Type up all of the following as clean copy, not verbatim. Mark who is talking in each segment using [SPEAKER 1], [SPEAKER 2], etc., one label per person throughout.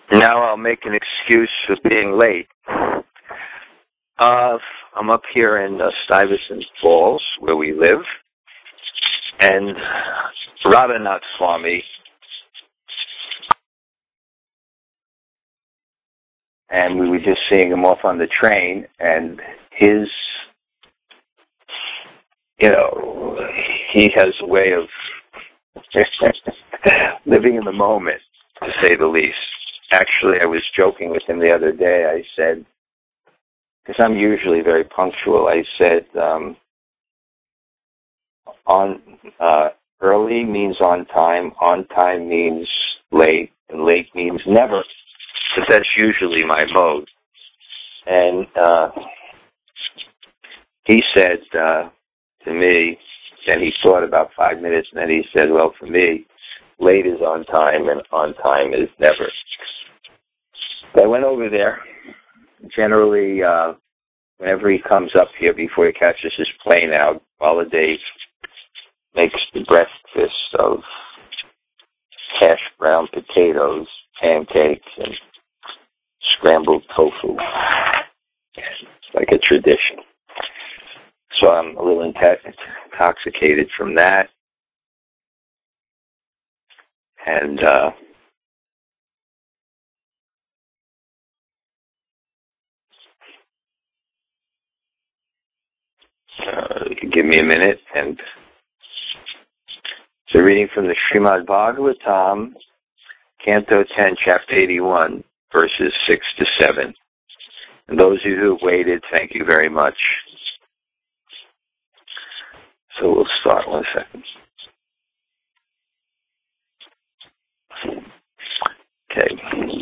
[SPEAKER 1] Now I'll make an excuse for being late. I'm up here in Stuyvesant Falls, where we live, and Radhanath Swami and we were just seeing him off on the train, and his, he has a way of living in the moment, to say the least. Actually, I was joking with him the other day. I said, because I'm usually very punctual, I said, early means on time means late, and late means never. But that's usually my mode. And he said to me, and he thought about 5 minutes, and then he said, well, for me, late is on time, and on time is never. So I went over there. Generally, whenever he comes up here before he catches his plane out, Holiday makes the breakfast of hash brown potatoes, pancakes, and scrambled tofu. It's like a tradition. So I'm a little intoxicated from that. And you can give me a minute. And so reading from the Srimad Bhagavatam, Canto 10, Chapter 81, verses 6 to 7. And those of you who have waited, thank you very much. So we'll start 1 second. Okay.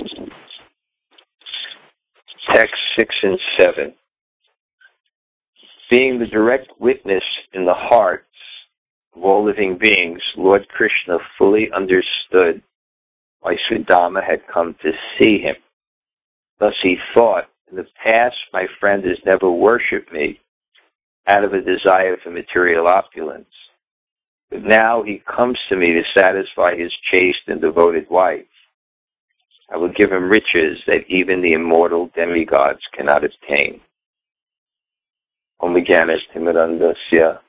[SPEAKER 1] Text 6 and 7. Being the direct witness in the hearts of all living beings, Lord Krishna fully understood why Sudama had come to see him. Thus he thought, in the past my friend has never worshipped me out of a desire for material opulence. But now he comes to me to satisfy his chaste and devoted wife. I will give him riches that even the immortal demigods cannot obtain. Om Jnana Timirandasya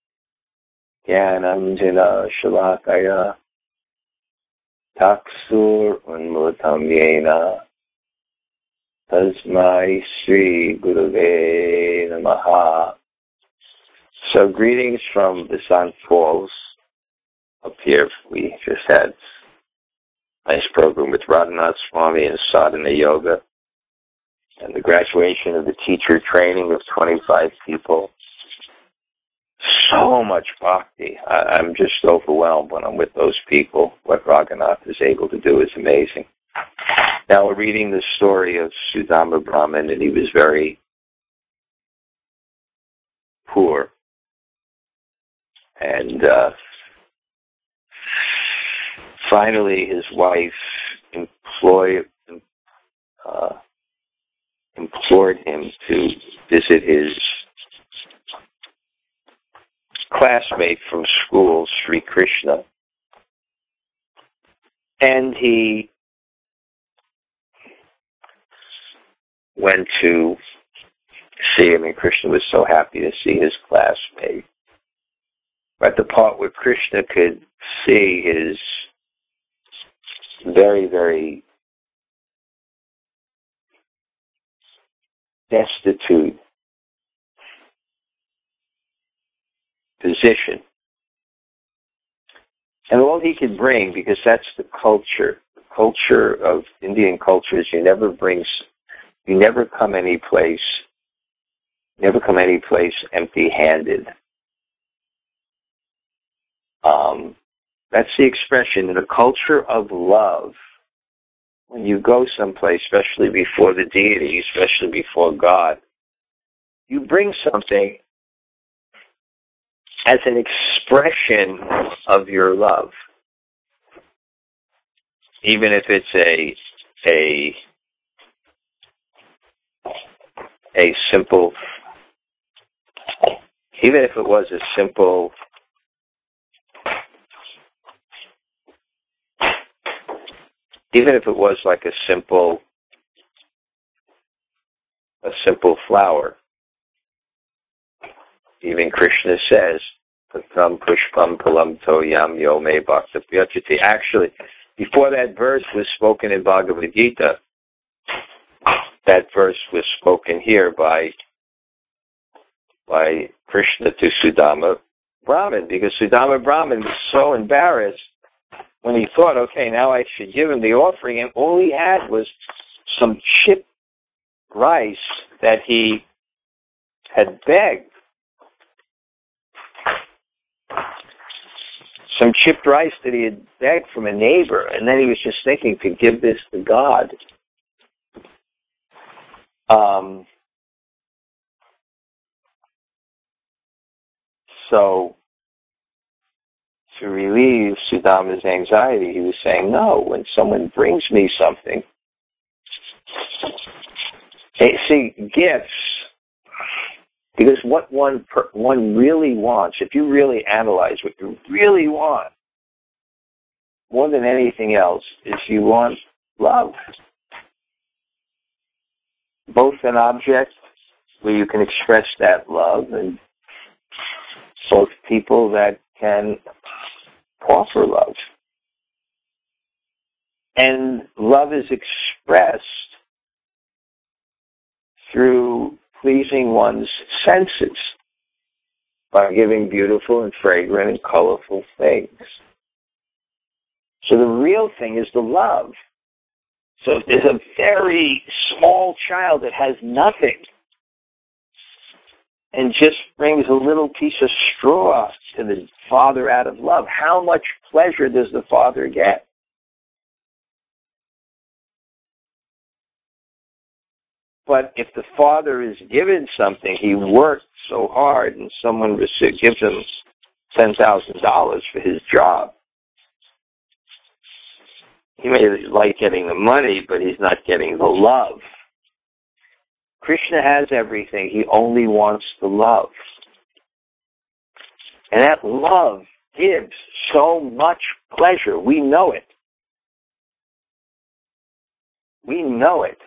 [SPEAKER 1] Jnanam Jina Shalakaya Taksur Unmutam Yena Tasmai Sri Gurave Namaha. So greetings from the Sun Falls up here. We just had a nice program with Radhanath Swami and Sadhana Yoga and the graduation of the teacher training of 25 people. So much bhakti. I'm just overwhelmed when I'm with those people. What Radhanath is able to do is amazing. Now we're reading the story of Sudama Brahman, and he was very poor. And finally his wife implored him to visit his classmate from school, Sri Krishna. And he went to see him, and Krishna was so happy to see his classmate. But the part where Krishna could see his very, very destitute position. And all he could bring, because that's the culture. The culture of Indian culture is you never come any place empty-handed. That's the expression. In a culture of love, when you go someplace, especially before the deity, especially before God, you bring something as an expression of your love. Even if it's a simple, even if it was a simple even if it was like a simple flower. Even Krishna says, Patam Pushpam Palam Toyam Yome Bhakta Pyachati. Actually, before that verse was spoken in Bhagavad Gita, that verse was spoken here by Krishna to Sudama Brahman, because Sudama Brahman was so embarrassed when he thought, okay, now I should give him the offering, and all he had was some chipped rice that he had begged. Some chipped rice that he had begged from a neighbor, and then he was just thinking to give this to God. So, to relieve Sudama's anxiety, he was saying, no, when someone brings me something, see, gifts, because what one really wants, if you really analyze what you really want, more than anything else, is you want love. Both an object where you can express that love, and both people that can offer love. And love is expressed through pleasing one's senses by giving beautiful and fragrant and colorful things. So the real thing is the love. So if there's a very small child that has nothing and just brings a little piece of straw to the father out of love, how much pleasure does the father get? But if the father is given something, he worked so hard, and someone gives him $10,000 for his job, he may like getting the money, but he's not getting the love. Krishna has everything. He only wants the love. And that love gives so much pleasure. We know it. We know it.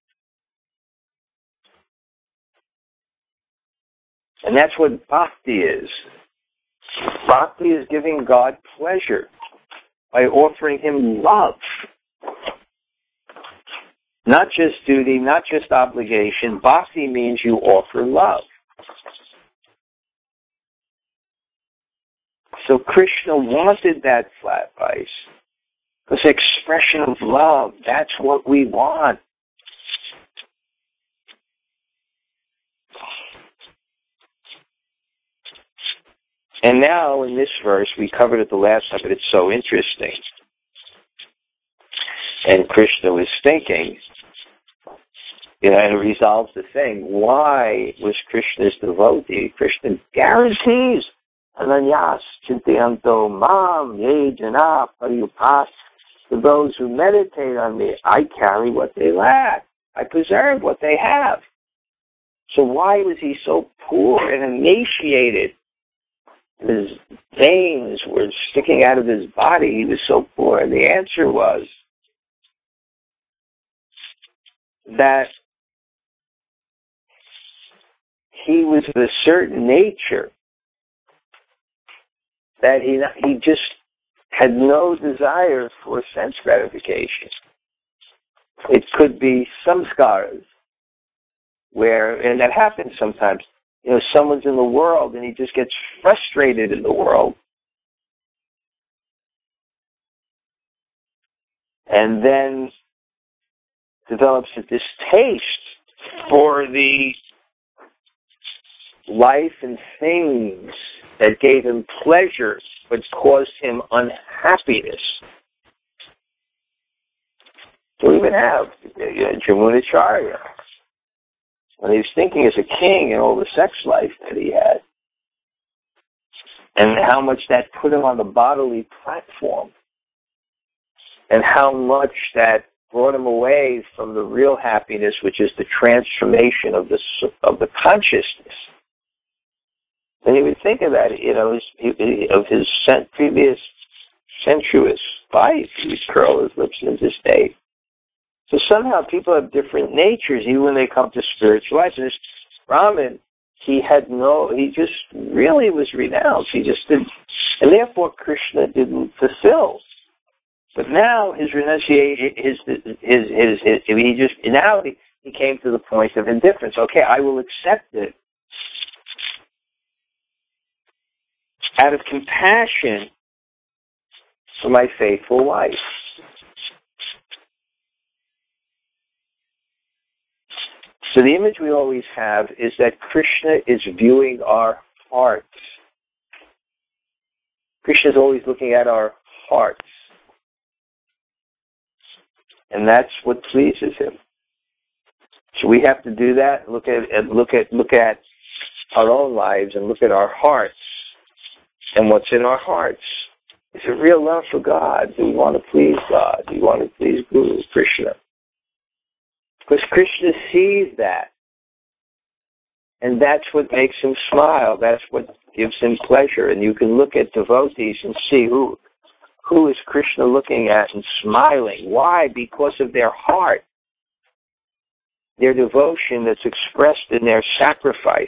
[SPEAKER 1] And that's what bhakti is. Bhakti is giving God pleasure by offering him love. Not just duty, not just obligation. Bhakti means you offer love. So Krishna wanted that flat rice. This expression of love, that's what we want. And now in this verse, we covered it the last time, but it's so interesting. And Krishna was thinking, and it resolves the thing. Why was Krishna's devotee? Krishna guarantees, Ananyas Chintayanto Mam Ye Jana Pariyupas, to those who meditate on me, I carry what they lack. I preserve what they have. So why was he so poor and emaciated? His veins were sticking out of his body. He was so poor. And the answer was that he was of a certain nature that he just had no desire for sense gratification. It could be samskaras, and that happens sometimes. Someone's in the world and he just gets frustrated in the world. And then develops a distaste for the life and things that gave him pleasure but caused him unhappiness. So we even have Jamunacharya, when he was thinking as a king and all the sex life that he had, and how much that put him on the bodily platform, and how much that brought him away from the real happiness, which is the transformation of the consciousness. And he would think of that, of his previous sensuous despise. He would curl his lips in disdain. So somehow people have different natures, even when they come to spiritual life. And this Brahmin, he just really was renounced. He just didn't, and therefore Krishna didn't fulfill. But now his renunciation, he came to the point of indifference. Okay, I will accept it out of compassion for my faithful wife. So the image we always have is that Krishna is viewing our hearts. Krishna is always looking at our hearts. And that's what pleases him. So we have to do that, look at our own lives and look at our hearts and what's in our hearts. Is it real love for God? Do we want to please God? Do we want to please Guru Krishna? Because Krishna sees that. And that's what makes him smile. That's what gives him pleasure. And you can look at devotees and see who is Krishna looking at and smiling. Why? Because of their heart. Their devotion that's expressed in their sacrifice.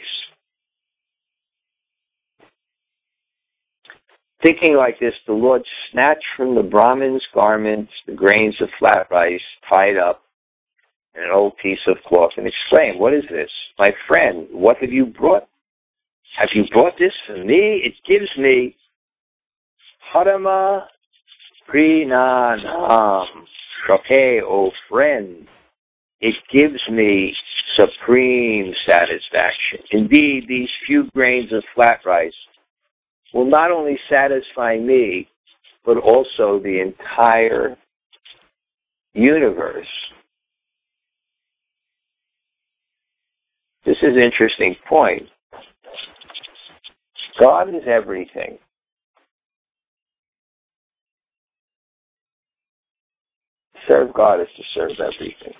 [SPEAKER 1] Thinking like this, the Lord snatched from the Brahmin's garments the grains of flat rice tied up in an old piece of cloth and exclaimed, "What is this? My friend, what have you brought? Have you brought this for me? It gives me Harama Prinanam. Okay, oh friend, it gives me supreme satisfaction. Indeed, these few grains of flat rice will not only satisfy me, but also the entire universe." This is an interesting point. God is everything. Serve God is to serve everything.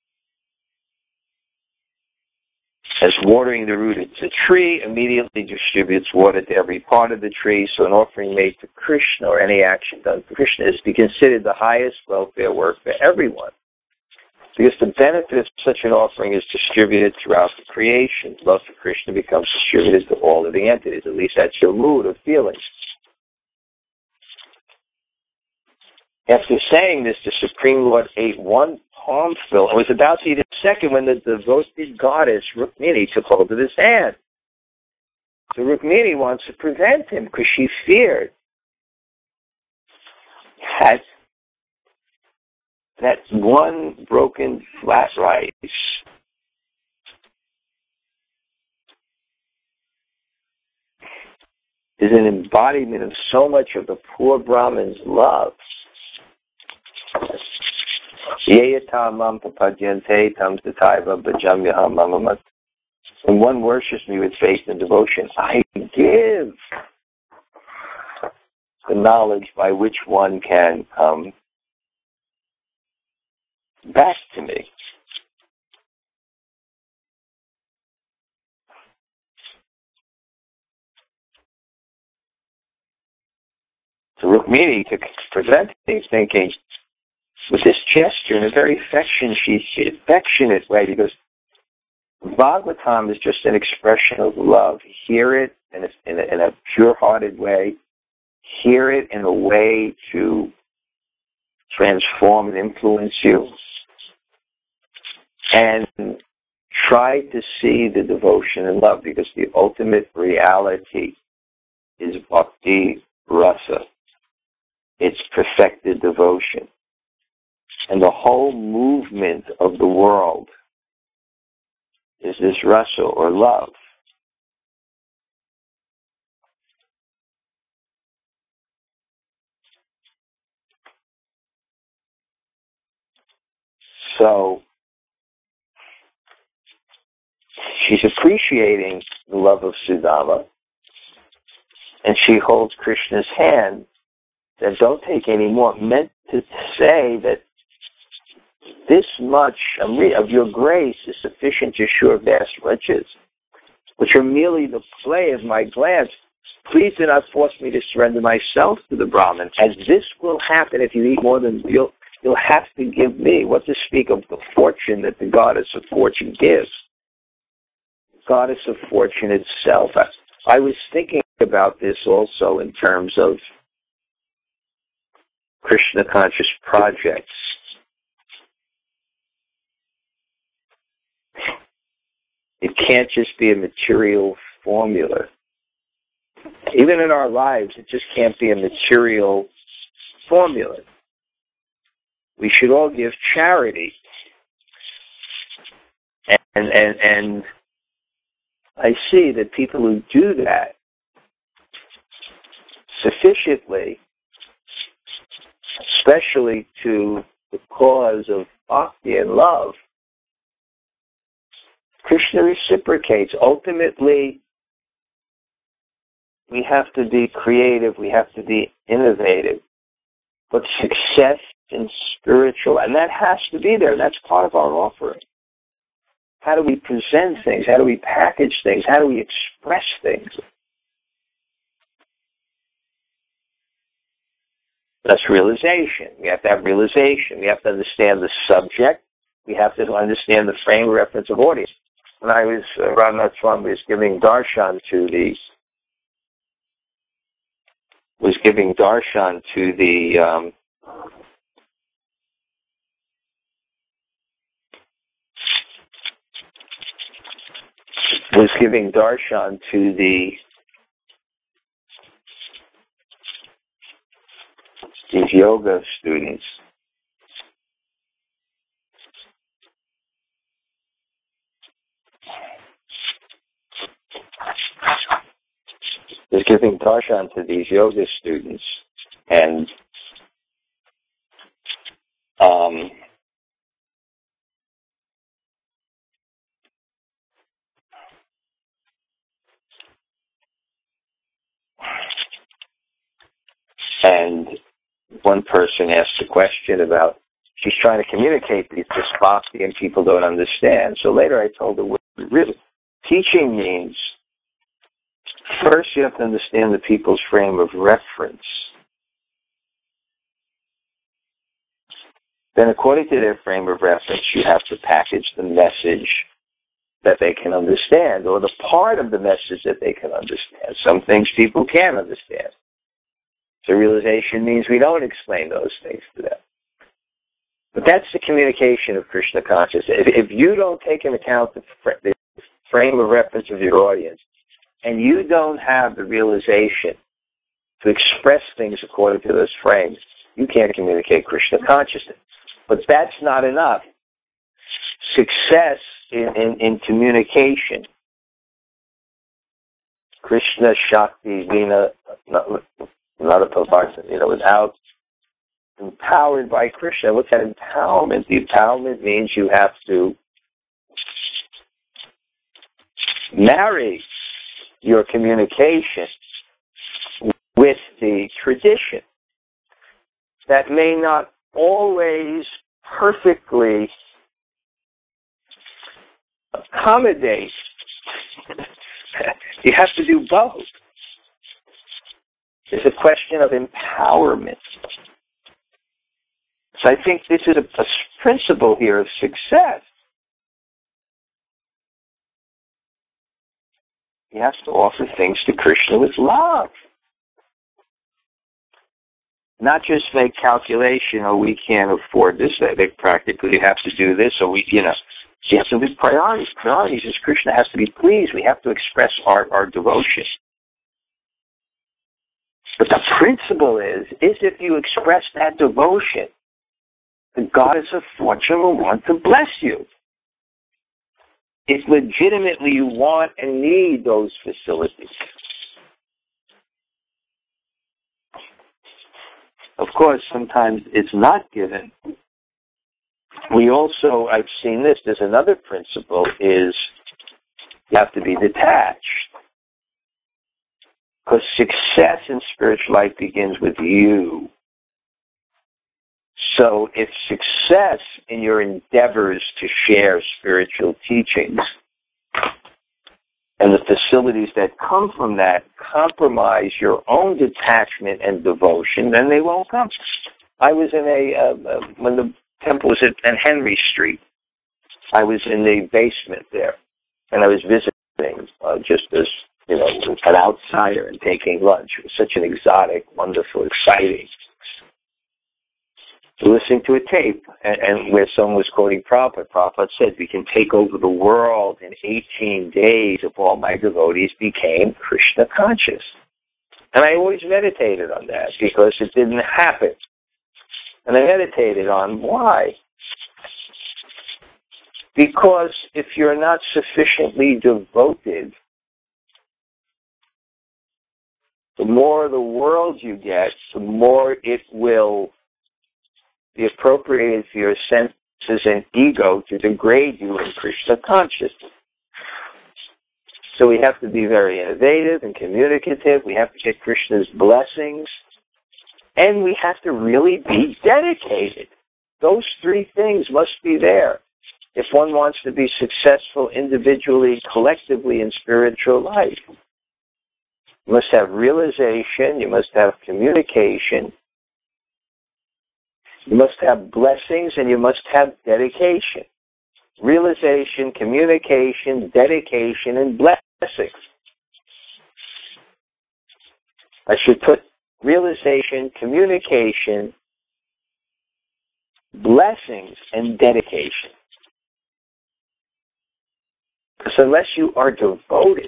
[SPEAKER 1] As watering the root of the tree immediately distributes water to every part of the tree, so an offering made to Krishna or any action done for Krishna is to be considered the highest welfare work for everyone. Because the benefit of such an offering is distributed throughout the creation. Love for Krishna becomes distributed to all of the entities. At least that's your mood of feeling. After saying this, the Supreme Lord ate one palmful and was about to eat a second when the devoted goddess Rukmini took hold of his hand. So Rukmini wants to prevent him because she feared that one broken flat rice is an embodiment of so much of the poor Brahmin's love. When one worships me with faith and devotion, I give the knowledge by which one can come back to me. So Rukmini, to prevent things, thinking, with this gesture, in a very affectionate way, because Bhagavatam is just an expression of love. Hear it in a pure-hearted way. Hear it in a way to transform and influence you. And try to see the devotion and love, because the ultimate reality is bhakti rasa. It's perfected devotion. And the whole movement of the world is this rasa or love. So she's appreciating the love of Sudama, and she holds Krishna's hand that don't take any more, meant to say that this much of your grace is sufficient to assure vast riches, which are merely the play of my glance. please do not force me to surrender myself to the Brahman, as this will happen if you eat more than you'll have to give me. What to speak of the fortune that the goddess of fortune gives? Goddess of fortune itself. I was thinking about this also in terms of Krishna conscious projects. It can't just be a material formula. Even in our lives, it just can't be a material formula. We should all give charity. And I see that people who do that sufficiently, especially to the cause of bhakti and love, Krishna reciprocates. Ultimately, we have to be creative, we have to be innovative. But success in spiritual, and that has to be there, that's part of our offering. How do we present things? How do we package things? How do we express things? That's realization. We have to have realization. We have to understand the subject. We have to understand the frame of reference of audience. When I was, Ramnath Swami was giving darshan to the was giving darshan to these yoga students. Was giving darshan to these yoga students, and one person asked a question about, she's trying to communicate this bhakti and people don't understand. So later I told her, really, teaching means first you have to understand the people's frame of reference. Then according to their frame of reference, you have to package the message that they can understand, or the part of the message that they can understand. Some things people can't understand. So realization means we don't explain those things to them. But that's the communication of Krishna consciousness. If you don't take into account the frame of reference of your audience, and you don't have the realization to express things according to those frames, you can't communicate Krishna consciousness. But that's not enough. Success in communication, Krishna Shakti Vina without empowered by Krishna. What's that empowerment? The empowerment means you have to marry your communication with the tradition. That may not always perfectly accommodate. You have to do both. It's a question of empowerment. So I think this is a principle here of success. You have to offer things to Krishna with love. Not just make calculation, oh, we can't afford this, they practically have to do this, or you have to be priorities. Priorities is Krishna has to be pleased. We have to express our devotion. But the principle is if you express that devotion, the goddess of fortune will want to bless you. If legitimately you want and need those facilities. Of course, sometimes it's not given. We also, I've seen this, there's another principle, is you have to be detached. Because success in spiritual life begins with you. So if success in your endeavors to share spiritual teachings, And the facilities that come from that compromise your own detachment and devotion, then they won't come. I was in when the temple was at Henry Street, I was in the basement there, and I was visiting just as, an outsider and taking lunch. It was such an exotic, wonderful, exciting. Listening to a tape, and where someone was quoting Prabhupada. Prabhupada said, we can take over the world in 18 days if all my devotees became Krishna conscious. And I always meditated on that because it didn't happen. And I meditated on why. Because if you're not sufficiently devoted, the more the world you get, the more it will be appropriated for your senses and ego to degrade you in Krishna consciousness. So we have to be very innovative and communicative. We have to get Krishna's blessings. And we have to really be dedicated. Those three things must be there if one wants to be successful individually, collectively in spiritual life. You must have realization. You must have communication. You must have blessings, and you must have dedication. Realization, communication, dedication, and blessings. I should put realization, communication, blessings, and dedication. Because unless you are devoted,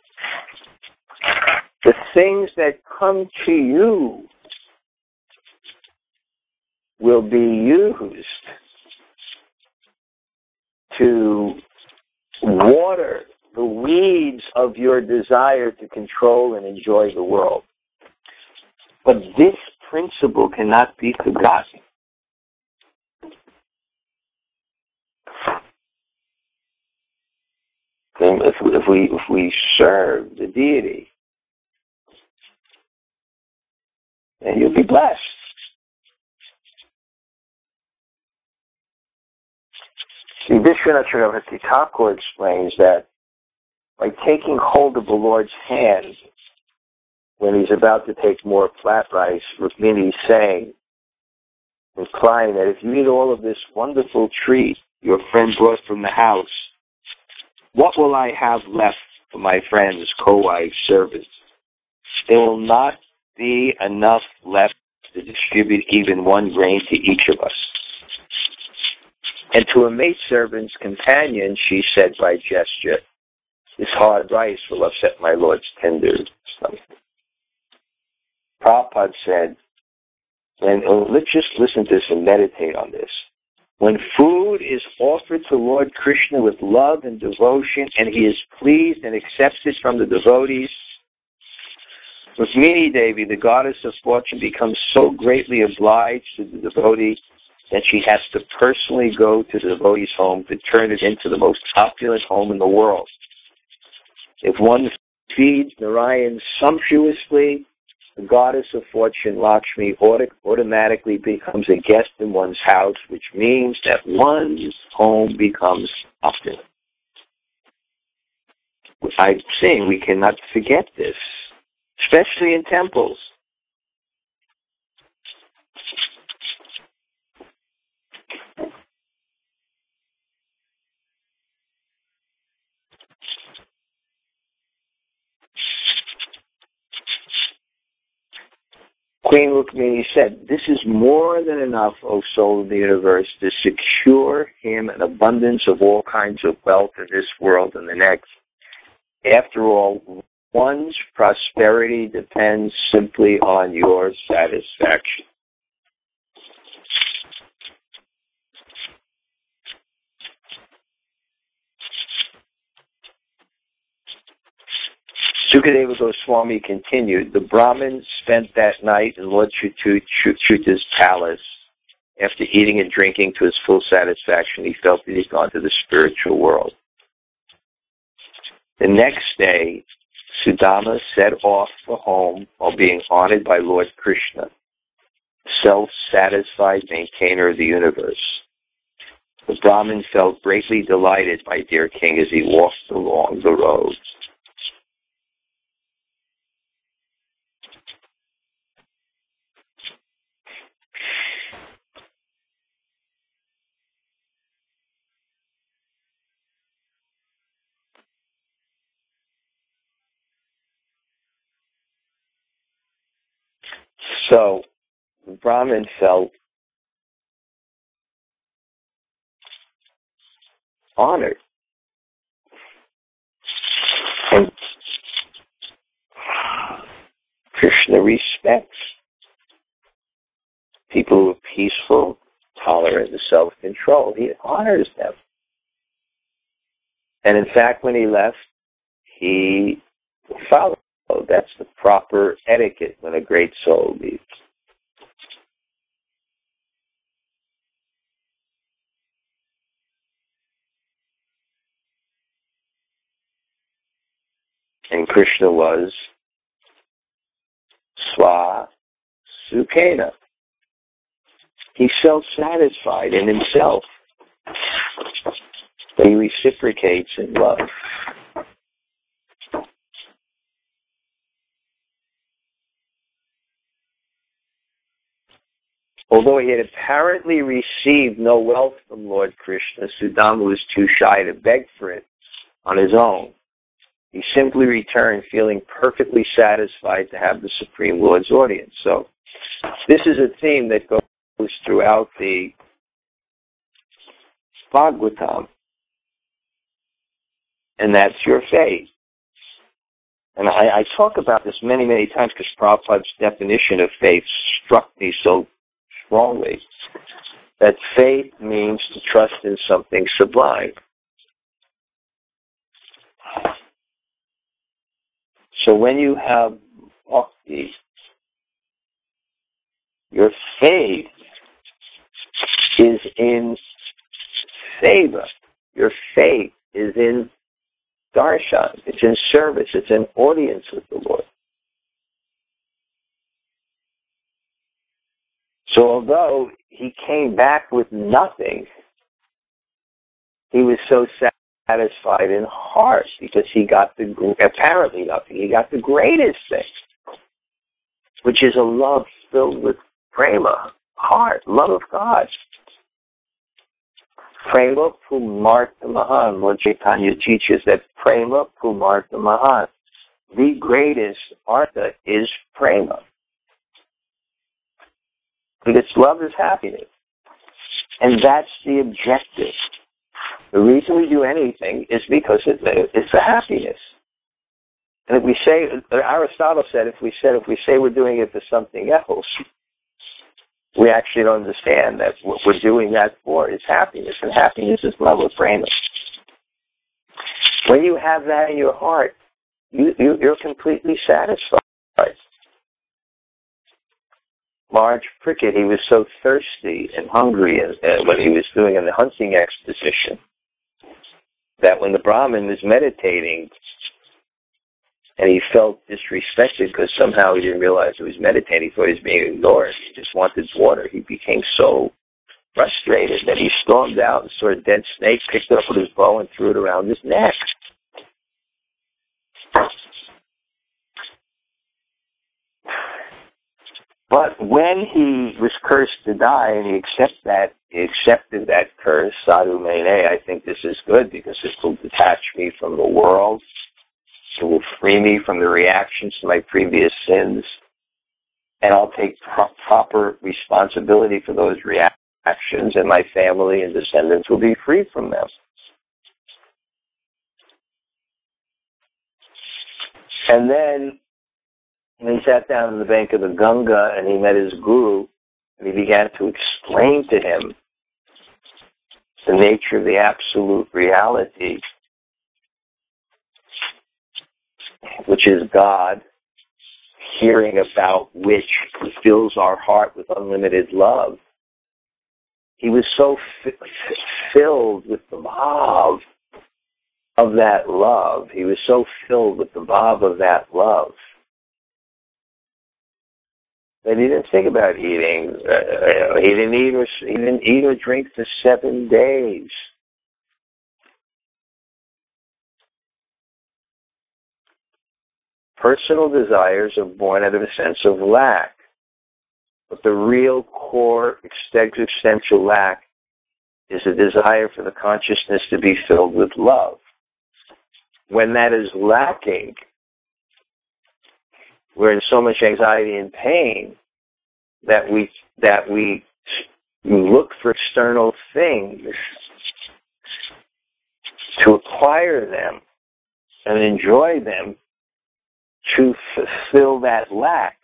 [SPEAKER 1] the things that come to you will be used to water the weeds of your desire to control and enjoy the world. But this principle cannot be forgotten. If we serve the deity, then you'll be blessed. See, Vishwanath Chakravarti Thakur explains that by taking hold of the Lord's hand when he's about to take more flat rice, Rukmini is saying, implying that if you eat all of this wonderful treat your friend brought from the house, what will I have left for my friends, co-wives, servants? There will not be enough left to distribute even one grain to each of us. And to a maidservant's companion, she said by gesture, this hard rice will upset my Lord's tender stomach. Prabhupada said, and let's just listen to this and meditate on this. When food is offered to Lord Krishna with love and devotion, and he is pleased and accepts it from the devotees, Rukmini Devi, the goddess of fortune, becomes so greatly obliged to the devotee that she has to personally go to the devotee's home to turn it into the most opulent home in the world. If one feeds Narayan sumptuously, the goddess of fortune, Lakshmi, automatically becomes a guest in one's house, which means that one's home becomes opulent. I'm saying we cannot forget this, especially in temples. Queen Rukmini said, this is more than enough, O soul of the universe, to secure him an abundance of all kinds of wealth in this world and the next. After all, one's prosperity depends simply on your satisfaction. Sukadeva Goswami continued, the Brahmin spent that night in Lord Chuta's palace. After eating and drinking to his full satisfaction, he felt that he'd gone to the spiritual world. The next day, Sudama set off for home while being honored by Lord Krishna, self-satisfied maintainer of the universe. The Brahmin felt greatly delighted, my dear king, as he walked along the road. So Brahman felt honored. And Krishna respects people who are peaceful, tolerant, and self-control. He honors them. And in fact, when he left, he followed. That's the proper etiquette when a great soul leaves. And Krishna was Swa Sukhena. He's self-satisfied in himself. He reciprocates in love. Although he had apparently received no wealth from Lord Krishna, Sudama was too shy to beg for it on his own. He simply returned feeling perfectly satisfied to have the Supreme Lord's audience. So this is a theme that goes throughout the Bhagavatam. And that's your faith. And I talk about this many, many times because Prabhupada's definition of faith struck me so strongly. That faith means to trust in something sublime. So when you have bhakti, your faith is in seva. Your faith is in darshan. It's in service. It's in audience with the Lord. So although he came back with nothing, he was so satisfied in heart because he got apparently nothing. He got the greatest thing, which is a love filled with prema, heart, love of God. Prema Pumartha Mahan. Lord Chaitanya teaches that Prema Pumartha Mahan. The greatest artha is prema. Because love is happiness. And that's the objective. The reason we do anything is because it's for happiness. And if we say, Aristotle said, if we say we're doing it for something else, we actually don't understand that what we're doing that for is happiness, and happiness is love of prema. When you have that in your heart, you're completely satisfied. Marge Prickett, he was so thirsty and hungry when he was doing the hunting expedition that when the Brahmin was meditating and he felt disrespected because somehow he didn't realize he was meditating, he thought he was being ignored. He just wanted water. He became so frustrated that he stormed out and saw a dead snake, picked it up with his bow and threw it around his neck. But when he was cursed to die and he accepted that curse, sadhu mene, I think this is good because this will detach me from the world. It will free me from the reactions to my previous sins, and I'll take proper responsibility for those reactions, and my family and descendants will be free from them. And then when he sat down on the bank of the Ganga and he met his guru, and he began to explain to him the nature of the absolute reality, which is God, hearing about which fills our heart with unlimited love. He was so filled with the bhav of that love. He was so filled with the bhav of that love that he didn't think about eating. He didn't eat or drink for 7 days. Personal desires are born out of a sense of lack. But the real core existential lack is a desire for the consciousness to be filled with love. When that is lacking, we're in so much anxiety and pain that we look for external things to acquire them and enjoy them to fulfill that lack.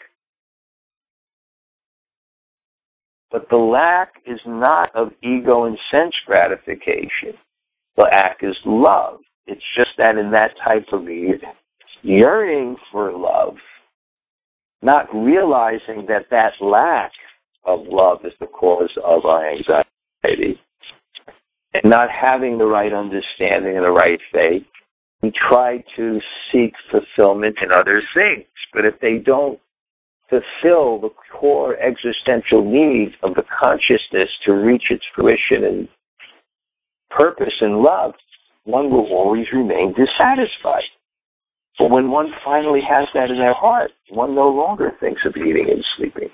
[SPEAKER 1] But the lack is not of ego and sense gratification. The lack is love. It's just that in that type of yearning for love, not realizing that that lack of love is the cause of our anxiety, and not having the right understanding and the right faith, we try to seek fulfillment in other things. But if they don't fulfill the core existential needs of the consciousness to reach its fruition and purpose and love, one will always remain dissatisfied. But when one finally has that in their heart, one no longer thinks of eating and sleeping.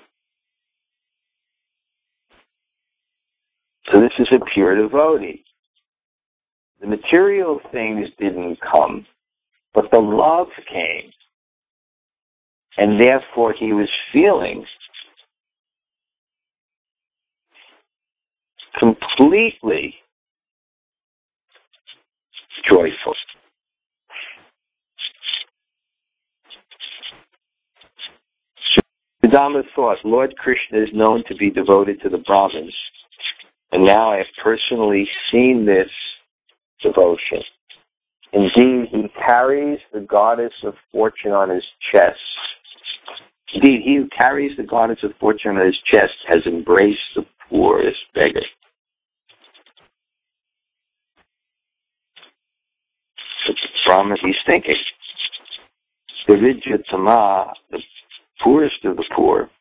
[SPEAKER 1] So this is a pure devotee. The material things didn't come, but the love came. And therefore he was feeling completely joyful. Sridharma thought, Lord Krishna is known to be devoted to the Brahmins, and now I have personally seen this devotion. Indeed, he carries the goddess of fortune on his chest. Indeed, he who carries the goddess of fortune on his chest has embraced the poorest beggar. So the Brahman, he's thinking, Vividyatama, the poorest of the poor,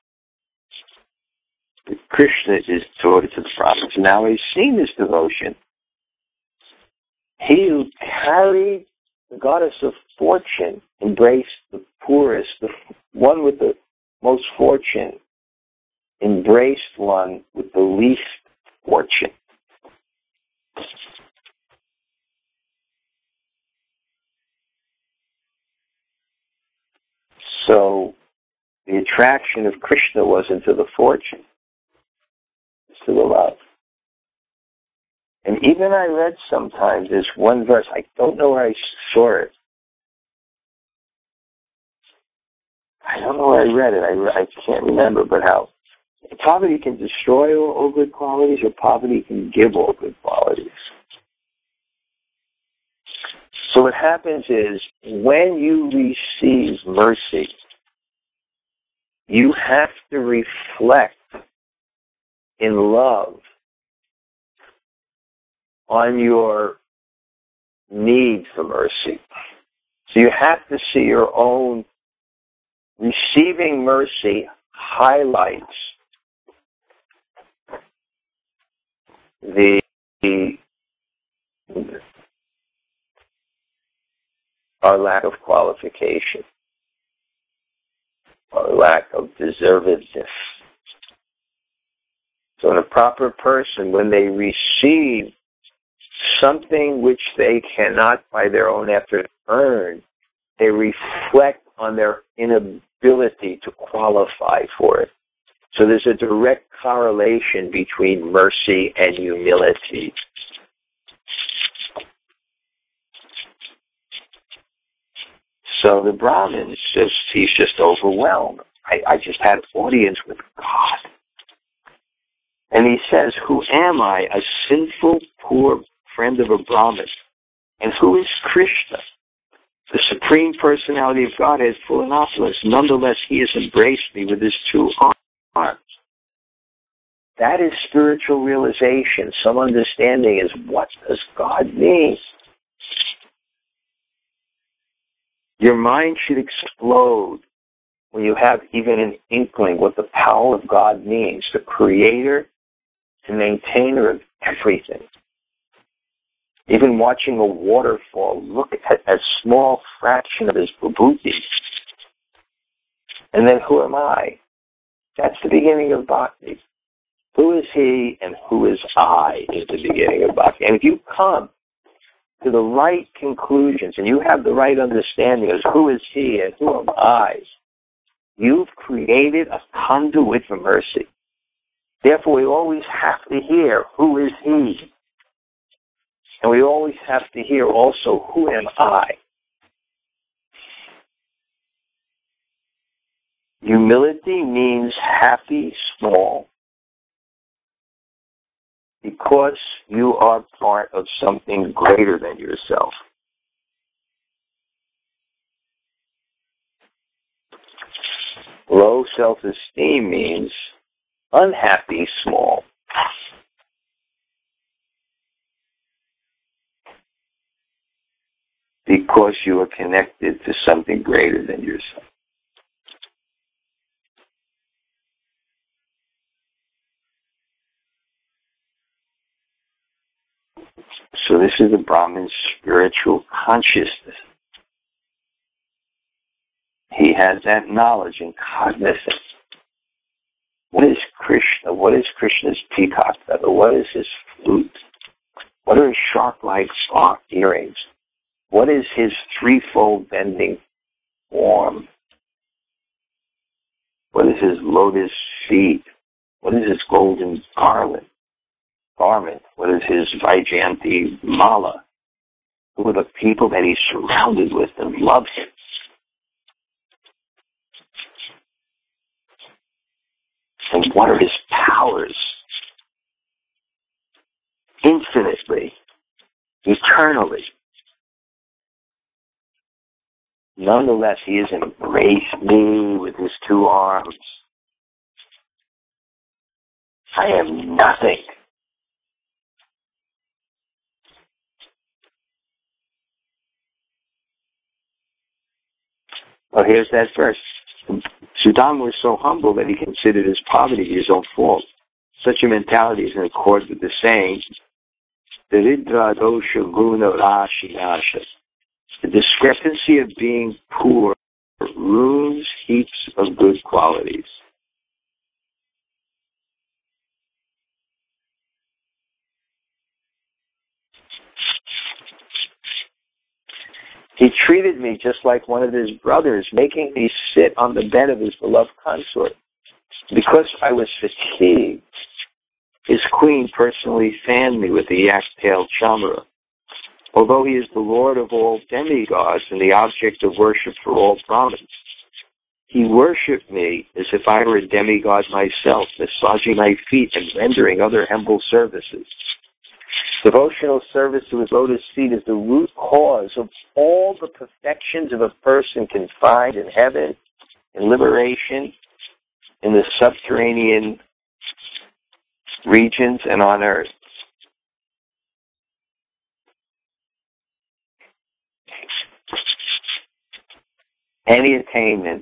[SPEAKER 1] Krishna is devoted to the Brahmins. Now he's seen this devotion. He who carried the goddess of fortune embraced the poorest, the one with the most fortune, embraced one with the least fortune. So the attraction of Krishna wasn't to the fortune, it's to the love. And even I read sometimes this one verse, I don't know where I saw it. I don't know where I read it. I can't remember, but how poverty can destroy all good qualities, or poverty can give all good qualities. So what happens is, when you receive mercy, you have to reflect in love on your need for mercy. So you have to see your own receiving mercy highlights our lack of qualification, our lack of deservedness. So in a proper person, when they receive something which they cannot by their own effort earn, they reflect on their inability to qualify for it. So there's a direct correlation between mercy and humility. So the Brahmin he's just overwhelmed. I just had audience with God. And he says, who am I, a sinful, poor friend of a Brahmin? And who is Krishna? The Supreme Personality of Godhead, full in opulence. Nonetheless, he has embraced me with his two arms. That is spiritual realization. Some understanding is, what does God mean? Your mind should explode when you have even an inkling what the power of God means, the creator and maintainer of everything. Even watching a waterfall, look at a small fraction of his vibhuti. And then who am I? That's the beginning of bhakti. Who is he and who is I is the beginning of bhakti. And if you come to the right conclusions and you have the right understanding of who is he and who am I, You've created a conduit for mercy. Therefore, we always have to hear, who is he? And we always have to hear also, who am I? Humility means happy small, because you are part of something greater than yourself. Low self-esteem means unhappy small, because you are connected to something greater than yourself. So this is the Brahman's spiritual consciousness. He has that knowledge and cognizance. What is Krishna? What is Krishna's peacock feather? What is his flute? What are his shark-like earrings? What is his threefold bending form? What is his lotus feet? What is his golden garment? What is his Vaijayanti mala? Who are the people that he's surrounded with and love him? And what are his powers? Infinitely, eternally. Nonetheless, he has embraced me with his two arms. I am nothing. Well, here's that verse. Sudama was so humble that he considered his poverty his own fault. Such a mentality is in accord with the saying, Daridra dosha guna rashi nasha. The discrepancy of being poor ruins heaps of good qualities. He treated me just like one of his brothers, making me sit on the bed of his beloved consort. Because I was fatigued, his queen personally fanned me with the yak-tailed chamara. Although he is the lord of all demigods and the object of worship for all Brahmins, he worshipped me as if I were a demigod myself, massaging my feet and rendering other humble services. Devotional service to his lotus feet is the root cause of all the perfections of a person can find in heaven, in liberation, in the subterranean regions, and on earth. Any attainment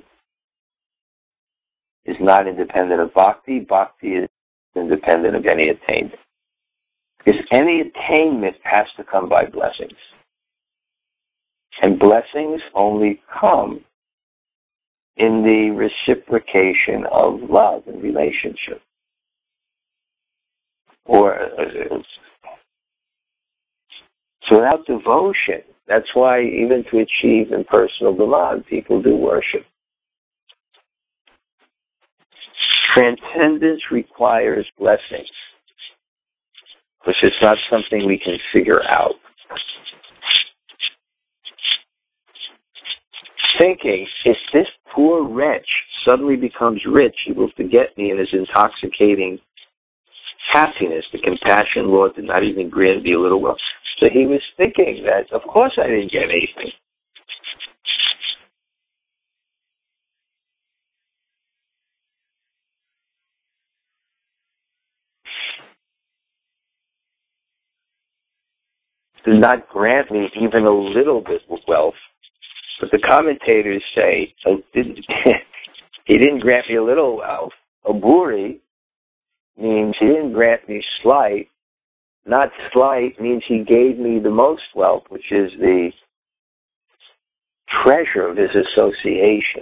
[SPEAKER 1] is not independent of bhakti. Bhakti is independent of any attainment. Because any attainment has to come by blessings. And blessings only come in the reciprocation of love and relationship. So without devotion, that's why even to achieve impersonal Brahman, people do worship. Transcendence requires blessings, which is not something we can figure out. Thinking, if this poor wretch suddenly becomes rich, he will forget me in his intoxicating happiness. The compassion Lord did not even grant me a little wealth. So he was thinking that, of course I didn't get anything. Did not grant me even a little bit of wealth. But the commentators say, he didn't grant me a little wealth. Aburi means he didn't grant me slight. Not slight means he gave me the most wealth, which is the treasure of his association.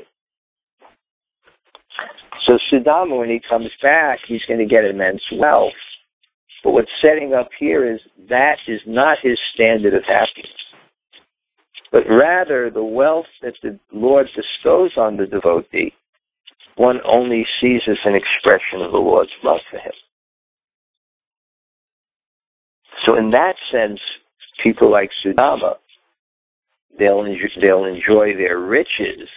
[SPEAKER 1] So Sudama, when he comes back, he's going to get immense wealth. But what's setting up here is that is not his standard of happiness. But rather, the wealth that the Lord bestows on the devotee one only sees as an expression of the Lord's love for him. So in that sense, people like Sudama, they'll enjoy their riches,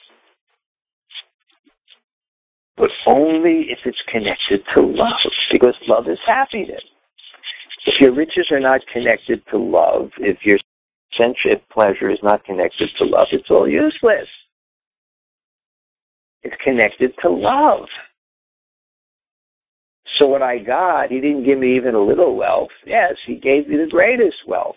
[SPEAKER 1] but only if it's connected to love, because love is happiness. If your riches are not connected to love, if your sensual pleasure is not connected to love, it's all useless. It's connected to love. So what I got, he didn't give me even a little wealth. Yes, he gave me the greatest wealth.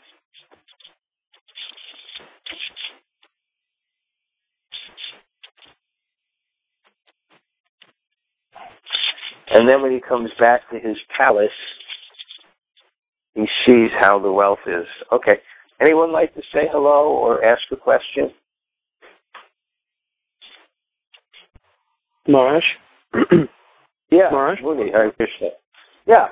[SPEAKER 1] And then when he comes back to his palace, he sees how the wealth is. Okay. Anyone like to say hello or ask a question?
[SPEAKER 2] Maraj?
[SPEAKER 1] Yeah.
[SPEAKER 2] Maraj?
[SPEAKER 1] Hare Krishna. Yeah.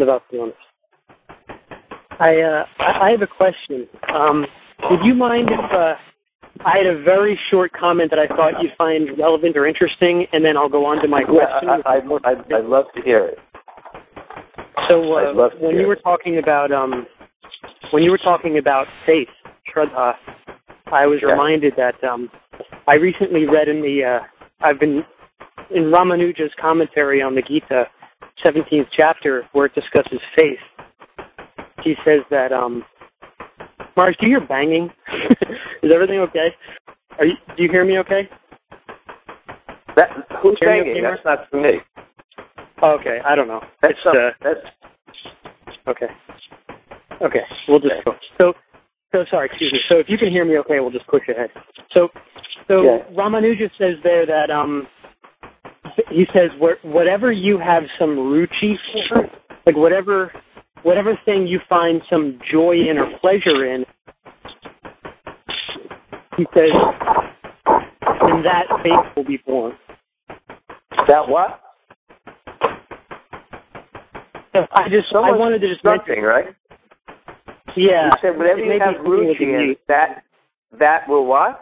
[SPEAKER 2] I have a question. Would you mind if I had a very short comment that I thought you'd find relevant or interesting, and then I'll go on to my question?
[SPEAKER 1] I'd love to hear it.
[SPEAKER 2] So when you were talking about faith, Shraddha, I was reminded that I recently read I've been in Ramanuja's commentary on the Gita, 17th chapter, where it discusses faith. He says that, Mars, do you hear banging? Is everything okay? Do you hear me okay?
[SPEAKER 1] Who's banging? That's not for me.
[SPEAKER 2] Okay, I don't know.
[SPEAKER 1] That's
[SPEAKER 2] okay. Okay, we'll just go. So sorry, excuse me. So if you can hear me okay, we'll just push ahead. So Ramanuja says there that he says whatever you have some ruchi for, like whatever thing you find some joy in or pleasure in, he says, in that faith will be born.
[SPEAKER 1] That what?
[SPEAKER 2] I wanted to just
[SPEAKER 1] mention, right?
[SPEAKER 2] Yeah.
[SPEAKER 1] You said whatever you have ruchi in, that will what?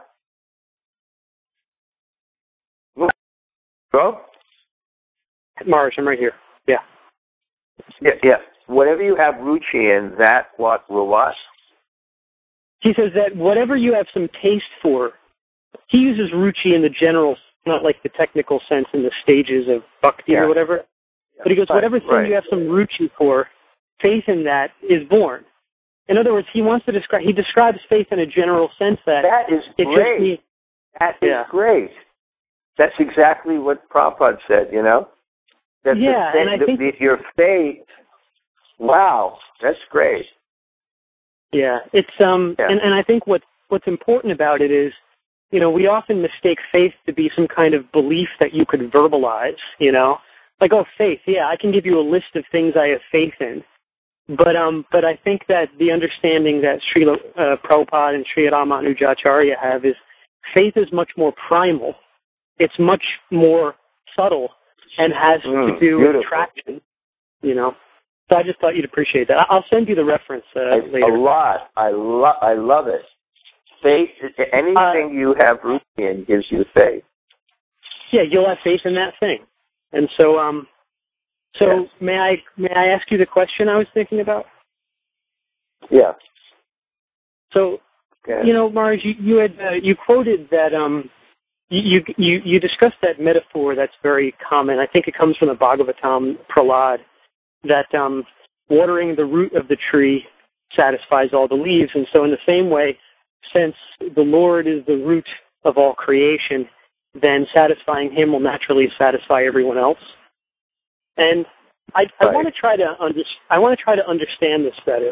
[SPEAKER 1] Go?
[SPEAKER 2] Mars, I'm right here. Yeah.
[SPEAKER 1] Yeah. Whatever you have ruchi in, that what will what?
[SPEAKER 2] He says that whatever you have some taste for, he uses ruchi in the general, not like the technical sense in the stages of bhakti or whatever. But he goes, whatever thing you have some ruchi for, faith in that is born. In other words, he describes faith in a general sense that
[SPEAKER 1] is great. That is great. That's exactly what Prabhupada said, you know? That
[SPEAKER 2] and I think
[SPEAKER 1] your faith, wow, that's great.
[SPEAKER 2] Yeah, it's and I think what's important about it is, you know, we often mistake faith to be some kind of belief that you could verbalize, you know? Like, oh, faith, yeah, I can give you a list of things I have faith in. But I think that the understanding that Srila Prabhupada and Sri Ramanujacharya have is faith is much more primal. It's much more subtle and has to do with attraction, you know? So I just thought you'd appreciate that. I'll send you the reference later.
[SPEAKER 1] A lot. I love it. Faith, anything you have root in gives you faith.
[SPEAKER 2] Yeah, you'll have faith in that thing. And so, may I ask you the question I was thinking about?
[SPEAKER 1] Yeah.
[SPEAKER 2] So, you know, Mars, you quoted that you discussed that metaphor that's very common. I think it comes from the Bhagavatam, Prahlad, that watering the root of the tree satisfies all the leaves. And so in the same way, since the Lord is the root of all creation, then satisfying him will naturally satisfy everyone else. And I want to try to understand this better.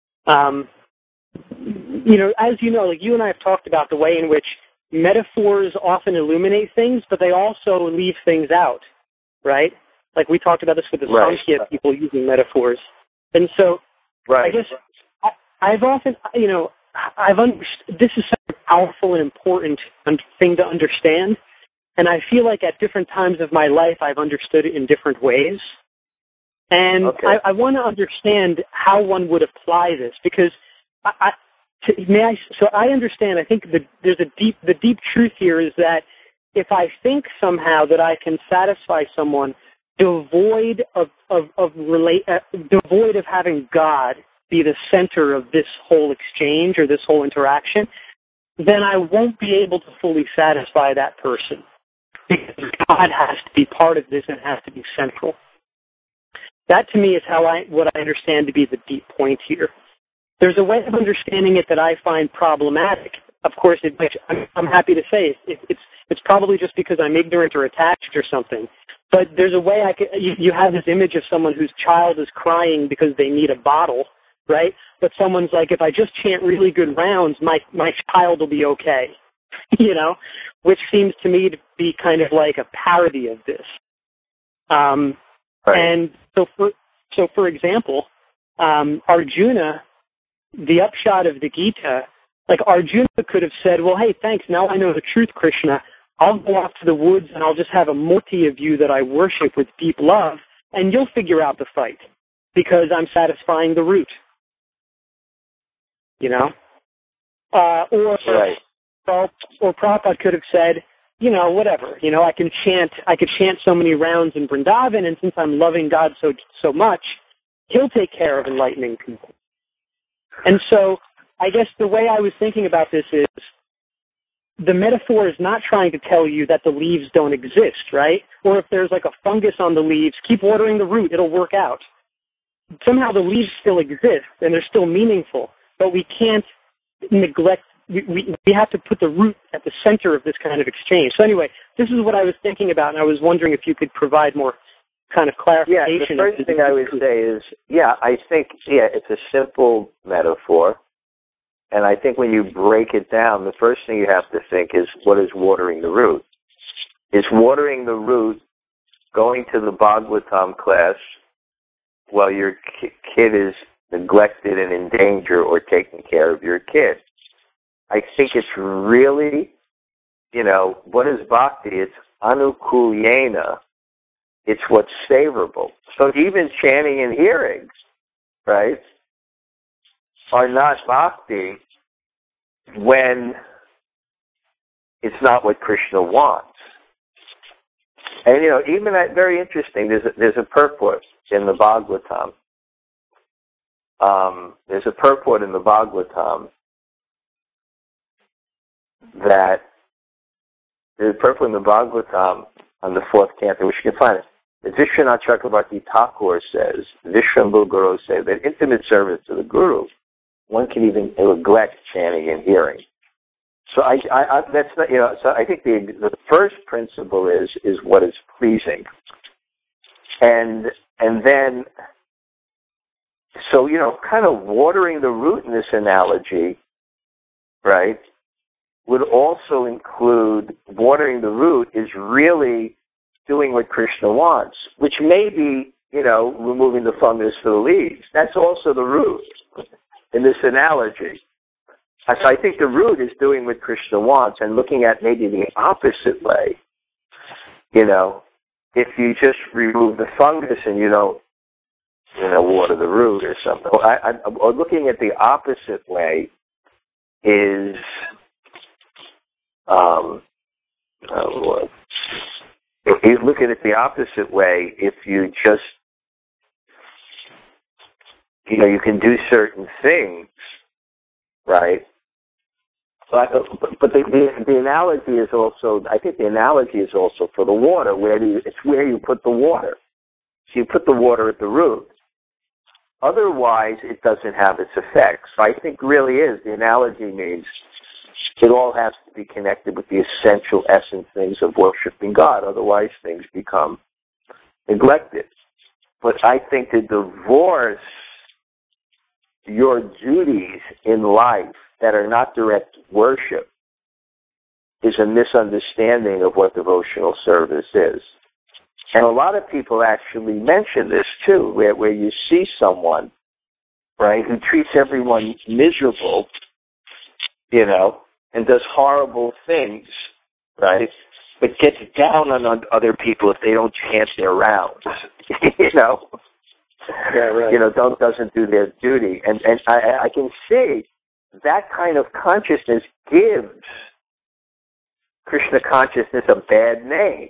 [SPEAKER 2] You know, as you know, like you and I have talked about the way in which metaphors often illuminate things, but they also leave things out, right? Like we talked about this with the Sankhya people using metaphors. And so I guess I've often, you know, this is such a powerful and important thing to understand. And I feel like at different times of my life, I've understood it in different ways. And I want to understand how one would apply this, because I understand. I think the deep truth here is that if I think somehow that I can satisfy someone devoid of having God be the center of this whole exchange or this whole interaction, then I won't be able to fully satisfy that person, because God has to be part of this and has to be central. That to me is what I understand to be the deep point here. There's a way of understanding it that I find problematic. Of course, I'm happy to say it's probably just because I'm ignorant or attached or something. But there's a way you have this image of someone whose child is crying because they need a bottle, right? But someone's like, if I just chant really good rounds, my child will be okay, which seems to me to be kind of like a parody of this. Right. And so for example, Arjuna, the upshot of the Gita, like Arjuna could have said, well, hey, thanks, now I know the truth, Krishna. I'll go off to the woods and I'll just have a murti of you that I worship with deep love, and you'll figure out the fight because I'm satisfying the root. Or Prabhupada could have said, whatever, I could chant so many rounds in Vrindavan, and since I'm loving God so much, he'll take care of enlightening people. And so I guess the way I was thinking about this is, the metaphor is not trying to tell you that the leaves don't exist, right? Or if there's like a fungus on the leaves, keep watering the root, it'll work out. Somehow the leaves still exist, and they're still meaningful, but we can't neglect, we have to put the root at the center of this kind of exchange. So anyway, this is what I was thinking about, and I was wondering if you could provide more kind of clarification.
[SPEAKER 1] Yeah, the first thing I would say is, I think it's a simple metaphor. And I think when you break it down, the first thing you have to think is, what is watering the root? Is watering the root going to the Bhagavatam class while your kid is neglected and in danger, or taking care of your kid? I think it's really, what is bhakti? It's anukulyena. It's what's favorable. So even chanting and hearing, right, are not bhakti when it's not what Krishna wants. And, even that, very interesting, there's a purport in the Bhagavatam. There's a purport in the Bhagavatam on the fourth canto, which you can find it. Vishwanath Chakravarti Thakur says, Vishwambhu Guru said that intimate service to the Guru, one can even neglect chanting and hearing. So that's not, so I think the first principle is what is pleasing. And then, so, kind of watering the root in this analogy, right, would also include watering the root is really doing what Krishna wants, which may be, removing the fungus for the leaves. That's also the root in this analogy. So I think the root is doing what Krishna wants, and looking at maybe the opposite way. If you just remove the fungus and you don't, water the root or something. Or looking at the opposite way is, if you look at it the opposite way, if you just, you can do certain things, right? But the analogy is also, I think the analogy is also for the water. It's where you put the water. So you put the water at the root. Otherwise, it doesn't have its effects. So I think really is, the analogy means it all has to be connected with the essential essence things of worshiping God. Otherwise, things become neglected. But I think to divorce your duties in life that are not direct worship is a misunderstanding of what devotional service is. And a lot of people actually mention this too, where you see someone, right, who treats everyone miserable, and does horrible things, right, but gets down on other people if they don't chant their rounds,
[SPEAKER 2] Yeah, right.
[SPEAKER 1] Doesn't do their duty. And I can see that kind of consciousness gives Krishna consciousness a bad name,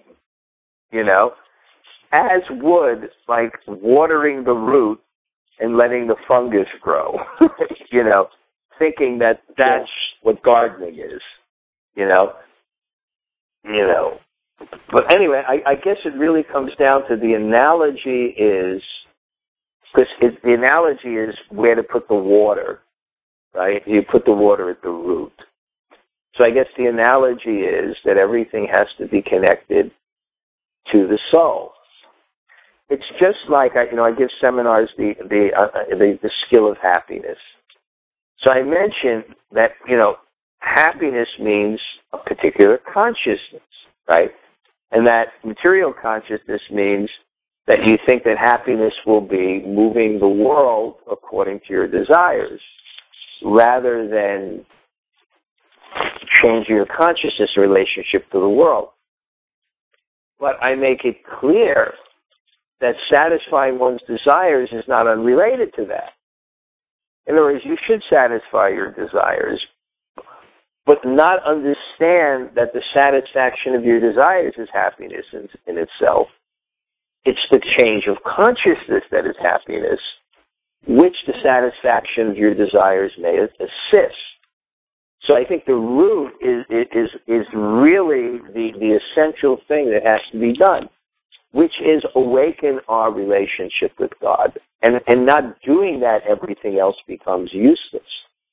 [SPEAKER 1] as would, like, watering the root and letting the fungus grow, thinking that that's what gardening is, But anyway, I guess it really comes down to the analogy is, because the analogy is where to put the water, right? You put the water at the root. So I guess the analogy is that everything has to be connected to the soul. It's just like I give seminars the skill of happiness. So I mentioned that happiness means a particular consciousness, right? And that material consciousness means that you think that happiness will be moving the world according to your desires, rather than changing your consciousness relationship to the world. But I make it clear that satisfying one's desires is not unrelated to that. In other words, you should satisfy your desires, but not understand that the satisfaction of your desires is happiness in itself. It's the change of consciousness that is happiness, which the satisfaction of your desires may assist. So I think the root is really the essential thing that has to be done, which is awaken our relationship with God. And not doing that, everything else becomes useless.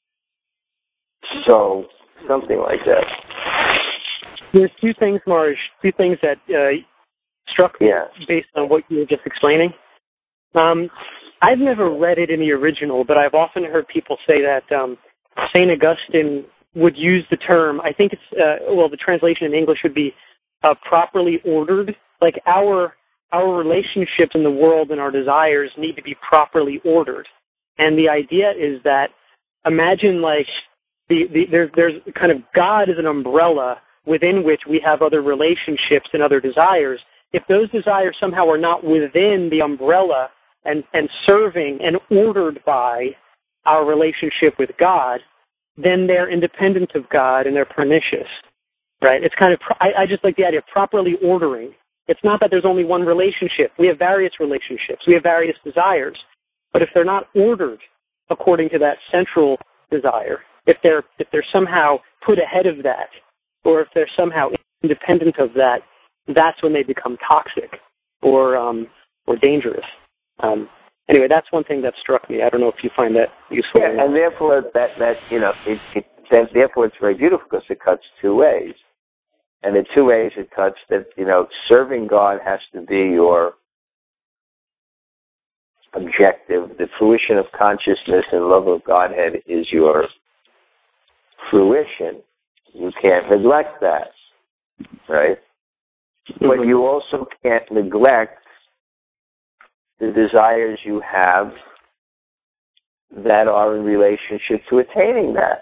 [SPEAKER 1] So something like that.
[SPEAKER 2] There's two things, Marge, that struck me based on what you were just explaining. I've never read it in the original, but I've often heard people say that St. Augustine would use the term, I think it's, the translation in English would be properly ordered. Like our relationships in the world and our desires need to be properly ordered. And the idea is that, imagine like there's kind of God as an umbrella within which we have other relationships and other desires. If those desires somehow are not within the umbrella and serving and ordered by our relationship with God, then they're independent of God and they're pernicious, right? It's kind of, I just like the idea of properly ordering. It's not that there's only one relationship. We have various relationships. We have various desires. But if they're not ordered according to that central desire, if they're somehow put ahead of that, or if they're somehow independent of that, that's when they become toxic or dangerous. Anyway, that's one thing that struck me. I don't know if you find that useful.
[SPEAKER 1] Yeah, and therefore therefore it's very beautiful because it cuts two ways. And the two ways it cuts that, serving God has to be your objective. The fruition of consciousness and love of Godhead is your fruition. You can't neglect that, right? Mm-hmm. But you also can't neglect the desires you have that are in relationship to attaining that,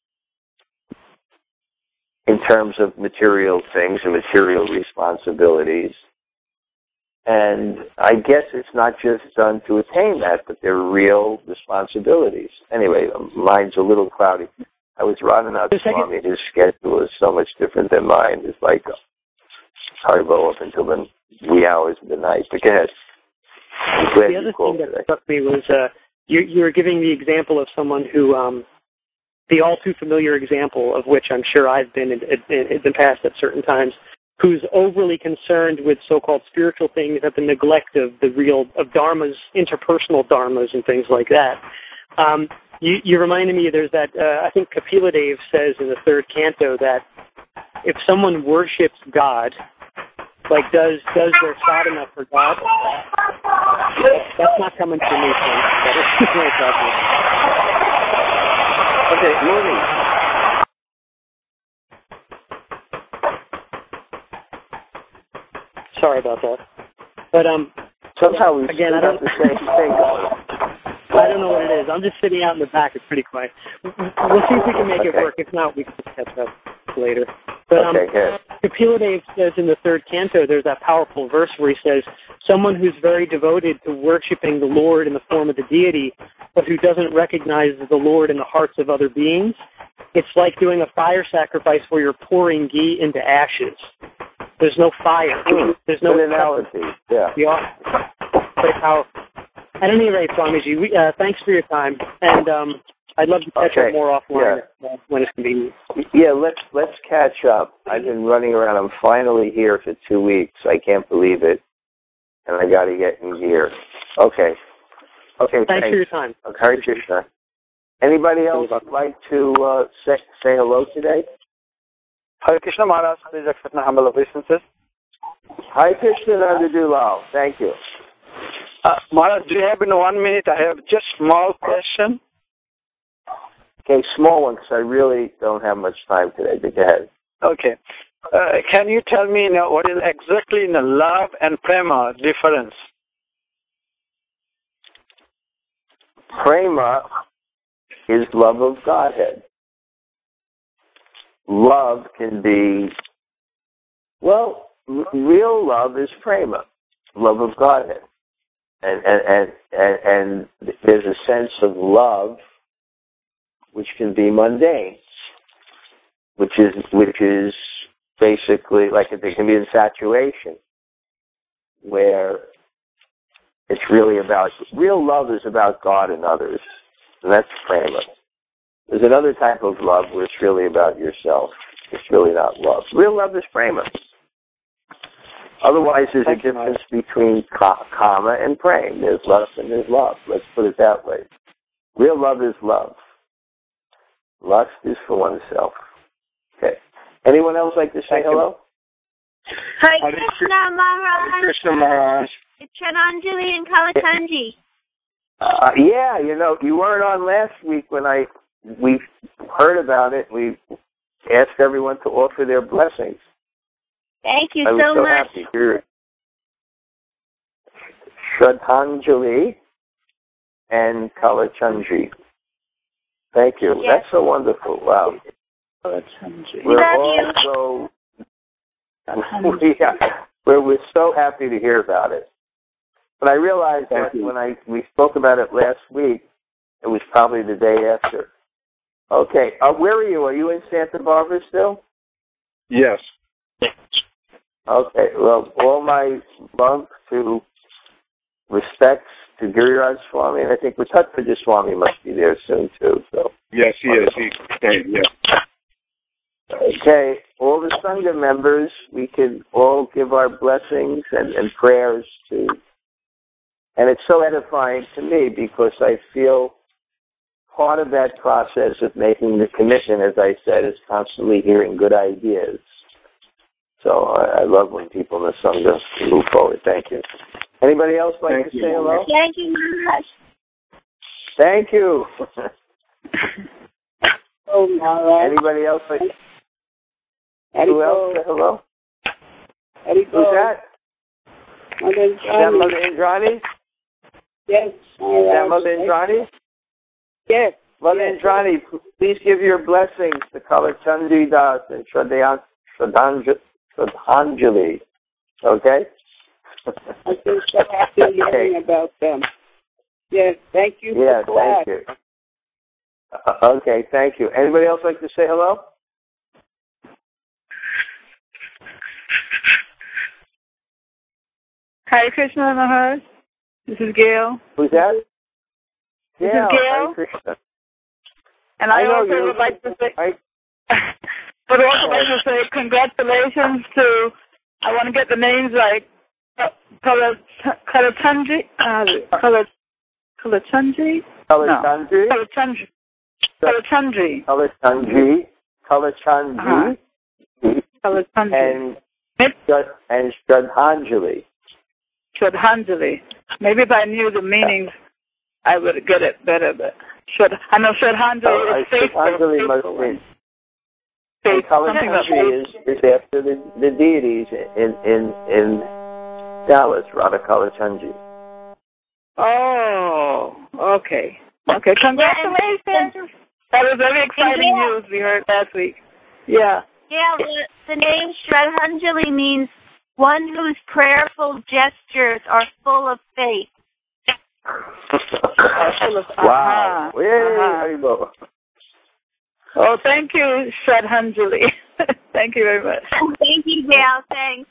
[SPEAKER 1] in terms of material things and material responsibilities. And I guess it's not just done to attain that, but they're real responsibilities. Anyway, mine's a little cloudy. I was Radhanath Swami. His schedule is so much different than mine. It's like Haribo up until the wee hours of the night. But go ahead.
[SPEAKER 2] The other thing that struck me was you were giving the example of someone who, the all too familiar example of which I'm sure I've been in the past at certain times, who's overly concerned with so-called spiritual things at the neglect of of dharmas, interpersonal dharmas and things like that. You reminded me, there's that, I think Kapila Dev says in the third canto that if someone worships God, like does their sadhana for God, that's not coming from me,
[SPEAKER 1] Okay, moving.
[SPEAKER 2] Sorry about that. But
[SPEAKER 1] somehow we
[SPEAKER 2] again, I
[SPEAKER 1] don't have the same thing going.
[SPEAKER 2] I don't know what it is. I'm just sitting out in the back. It's pretty quiet. We'll see if we can make it work. If not, we can just catch up later. But Kapila Dev says in the third canto, there's that powerful verse where he says, someone who's very devoted to worshiping the Lord in the form of the deity, but who doesn't recognize the Lord in the hearts of other beings, it's like doing a fire sacrifice where you're pouring ghee into ashes. There's no fire. There's no
[SPEAKER 1] analogy. Yeah.
[SPEAKER 2] Very powerful. At any rate, Swamiji, thanks for your time, and I'd love to catch up more offline when it's convenient.
[SPEAKER 1] Yeah, let's catch up. I've been running around. I'm finally here for 2 weeks. I can't believe it, and I got to get in gear. Okay.
[SPEAKER 2] Thanks for your time.
[SPEAKER 1] Hare Krishna. Anybody else like to say hello today?
[SPEAKER 3] Hare Krishna Maharaj, please accept my humble obeisances.
[SPEAKER 1] Hare Krishna Nandadulal. Thank you.
[SPEAKER 3] Maharaj, do you have in 1 minute? I have just small question.
[SPEAKER 1] Okay, small one, because I really don't have much time today, but go ahead.
[SPEAKER 3] Okay. Can you tell me what is exactly love and prema difference?
[SPEAKER 1] Prema is love of Godhead. Love can be, real love is prema, love of Godhead. And there's a sense of love which can be mundane, which is basically like there can be infatuation, where it's really about, real love is about God and others, and that's prema. There's another type of love where it's really about yourself. It's really not love. Real love is prema. Otherwise, there's a difference between kama and prema. There's lust and there's love. Let's put it that way. Real love is love. Lust is for oneself. Okay. Anyone else like to say hello?
[SPEAKER 4] Hare Krishna Maharaj.
[SPEAKER 1] Hare Krishna Maharaj.
[SPEAKER 4] It's Shraddhanjali and Kalatanji.
[SPEAKER 1] Yeah, you weren't on last week when we heard about it. We asked everyone to offer their blessings.
[SPEAKER 4] Thank you
[SPEAKER 1] I was
[SPEAKER 4] so much.
[SPEAKER 1] Happy. You're Shraddhanjali and Kalachandji. Thank you.
[SPEAKER 4] Yes.
[SPEAKER 1] That's so wonderful. Wow.
[SPEAKER 4] We love you.
[SPEAKER 1] We're so happy to hear about it. But I realized that when we spoke about it last week, it was probably the day after. Okay. Where are you? Are you in Santa Barbara still?
[SPEAKER 3] Yes.
[SPEAKER 1] Okay. Well, all my love to respects to Giriraj Swami, and I think Muttatvaja Swami must be there soon too. So.
[SPEAKER 3] Yes, he is. Yeah.
[SPEAKER 1] Okay, all the Sangha members, we can all give our blessings and prayers to, and it's so edifying to me because I feel part of that process of making the commitment, as I said, is constantly hearing good ideas. So I love when people in the Sangha move forward. Thank you. Anybody else like to say hello?
[SPEAKER 4] Thank you, Maharaj.
[SPEAKER 1] Thank you.
[SPEAKER 5] Oh, Maharaj.
[SPEAKER 1] Anybody else like? Who else say hello? Who's that? Is that Mother Indrani?
[SPEAKER 5] Yes, Maharaj.
[SPEAKER 1] Is that Mother Indrani?
[SPEAKER 5] Yes.
[SPEAKER 1] Mother Indrani, please give your blessings to Kalachandji Das and Shraddhanjali. Okay?
[SPEAKER 5] I've been so happy hearing about them. Yes, thank you for
[SPEAKER 1] thank you. Okay, thank you. Anybody else like to say hello?
[SPEAKER 5] Hare Krishna Maharaj. This is Gail.
[SPEAKER 1] Who's that?
[SPEAKER 5] This is Gail.
[SPEAKER 1] Hare Krishna.
[SPEAKER 5] And I also would like to say, congratulations to, I want to get the names right, Kalachandji.
[SPEAKER 1] Kalachandji. And Shraddhanjali.
[SPEAKER 5] Shraddhanjali. Maybe if I knew the meanings, I would get it better. But I know Shraddhanjali is faithful.
[SPEAKER 1] Shraddhanjali must be. Kalachandji is after the deities in Dallas, Radha Kalachandji.
[SPEAKER 5] Oh, okay. Okay, congratulations. That was very exciting news we heard last week. Yeah.
[SPEAKER 4] Yeah, the name Shraddhanjali means one whose prayerful gestures are full of faith.
[SPEAKER 1] Wow.
[SPEAKER 5] Oh, thank you, Shraddhanjali. Thank you very much.
[SPEAKER 4] Thank you, Dale. Thanks.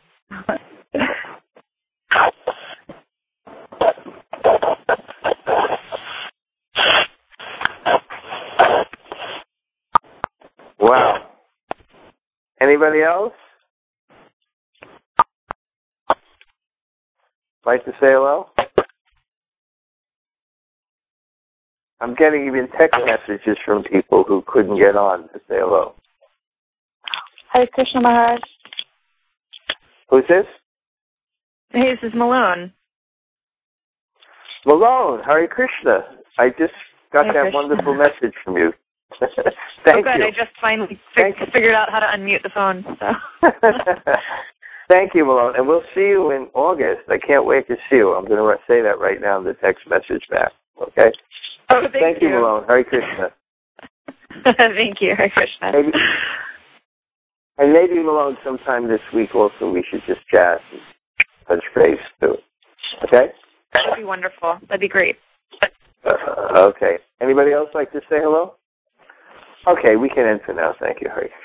[SPEAKER 1] Wow. Anybody else? Like to say hello? I'm getting even text messages from people who couldn't get on to say hello.
[SPEAKER 6] Hare Krishna Maharaj.
[SPEAKER 1] Who's this?
[SPEAKER 6] Hey, this is Malone.
[SPEAKER 1] Malone, Hare Krishna. I just got that wonderful message from you. Thank you.
[SPEAKER 6] I just finally figured out how to unmute the phone. So.
[SPEAKER 1] Thank you, Malone. And we'll see you in August. I can't wait to see you. I'm going to say that right now in the text message back. Okay?
[SPEAKER 6] Oh, thank you.
[SPEAKER 1] Malone. Hare Krishna.
[SPEAKER 6] Thank you, Hare Krishna.
[SPEAKER 1] Maybe, Malone, sometime this week also we should just chat and touch base too. Okay?
[SPEAKER 6] That would be wonderful. That'd be great.
[SPEAKER 1] Okay. Anybody else like to say hello? Okay, we can end for now. Thank you, Hare Krishna.